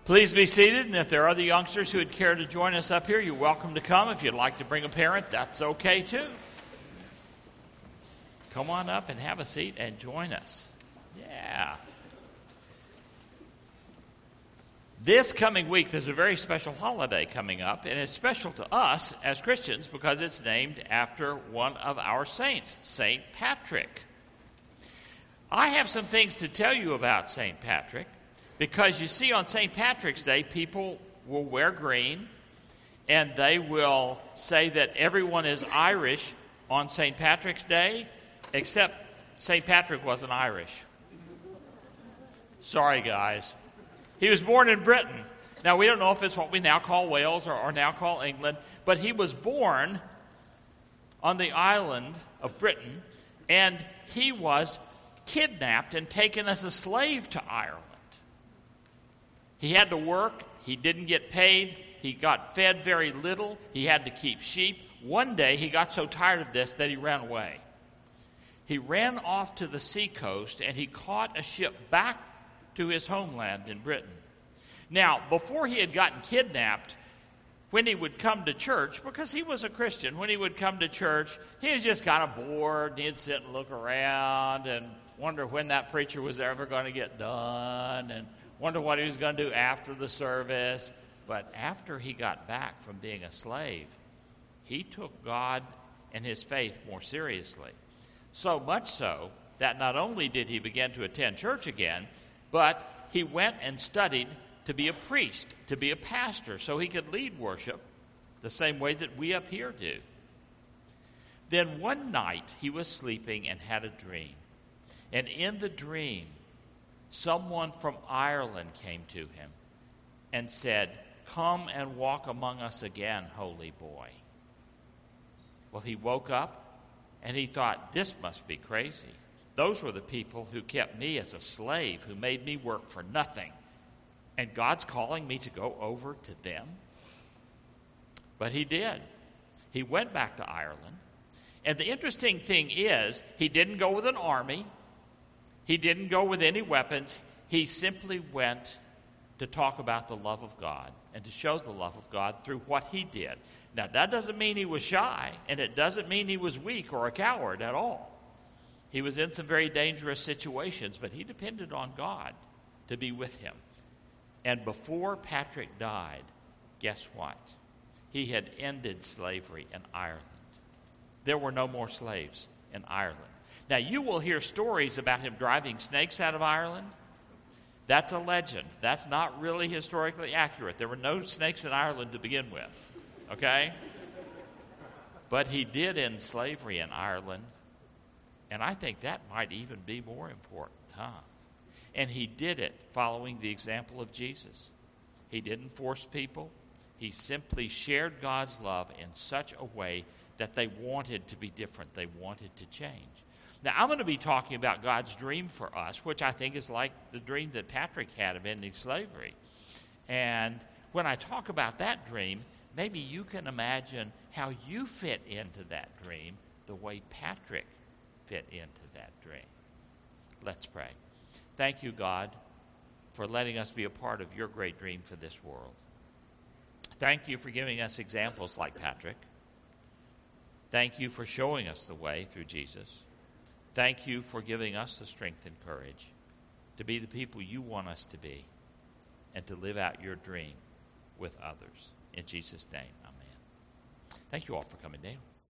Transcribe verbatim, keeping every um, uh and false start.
Please be seated, and if there are other youngsters who would care to join us up here, you're welcome to come. If you'd like to bring a parent, that's okay too. Come on up and have a seat and join us. Yeah. This coming week, there's a very special holiday coming up, and it's special to us as Christians because it's named after one of our saints, Saint Patrick. I have some things to tell you about Saint Patrick because you see on Saint Patrick's Day, people will wear green, and they will say that everyone is Irish on Saint Patrick's Day, except Saint Patrick wasn't Irish. Sorry, guys. He was born in Britain. Now, we don't know if it's what we now call Wales or, or now call England, but he was born on the island of Britain, and he was kidnapped and taken as a slave to Ireland. He had to work. He didn't get paid. He got fed very little. He had to keep sheep. One day, he got so tired of this that he ran away. He ran off to the seacoast, and he caught a ship back to his homeland in Britain. Now, before he had gotten kidnapped, when he would come to church, because he was a Christian, when he would come to church, he was just kind of bored, and he'd sit and look around and wonder when that preacher was ever going to get done, and wonder what he was going to do after the service. But after he got back from being a slave, he took God and his faith more seriously. So much so that not only did he begin to attend church again, but he went and studied to be a priest, to be a pastor, so he could lead worship the same way that we up here do. Then one night he was sleeping and had a dream. And in the dream, someone from Ireland came to him and said, "Come and walk among us again, holy boy." Well, he woke up and he thought, this must be crazy. Those were the people who kept me as a slave, who made me work for nothing. And God's calling me to go over to them? But he did. He went back to Ireland. And the interesting thing is, he didn't go with an army. He didn't go with any weapons. He simply went to talk about the love of God and to show the love of God through what he did. Now, that doesn't mean he was shy, and it doesn't mean he was weak or a coward at all. He was in some very dangerous situations, but he depended on God to be with him. And before Patrick died, guess what? He had ended slavery in Ireland. There were no more slaves in Ireland. Now, you will hear stories about him driving snakes out of Ireland. That's a legend. That's not really historically accurate. There were no snakes in Ireland to begin with, okay? But he did end slavery in Ireland, and I think that might even be more important, huh? And he did it following the example of Jesus. He didn't force people. He simply shared God's love in such a way that they wanted to be different. They wanted to change. Now, I'm going to be talking about God's dream for us, which I think is like the dream that Patrick had of ending slavery. And when I talk about that dream, maybe you can imagine how you fit into that dream the way Patrick fit into that dream. Let's pray. Thank you, God, for letting us be a part of your great dream for this world. Thank you for giving us examples like Patrick. Thank you for showing us the way through Jesus. Thank you for giving us the strength and courage to be the people you want us to be and to live out your dream with others. In Jesus' name, amen. Thank you all for coming down.